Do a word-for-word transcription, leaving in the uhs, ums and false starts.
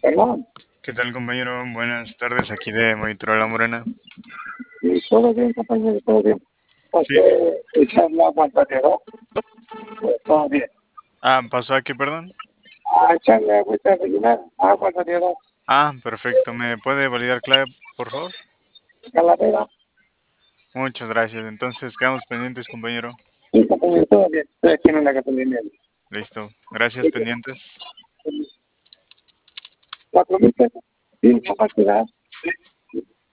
Perdón. ¿Qué tal, compañero? Buenas tardes, aquí de Monitor La Morena. Y todo bien, compañero, todo bien. Sí. Pasé echar la aguantadero. Pues todo bien. Ah, ¿pasó aquí, perdón? A echarle agüita a rellenar, aguantadero, Ah, perfecto. ¿Me puede validar clave, por favor? calavera. Muchas gracias. Entonces, quedamos pendientes, compañero. Y compañero, todo bien. Estoy aquí en la gasolina. Listo. Gracias, pendientes. Cuatro mil pesos. Sí, capacidad.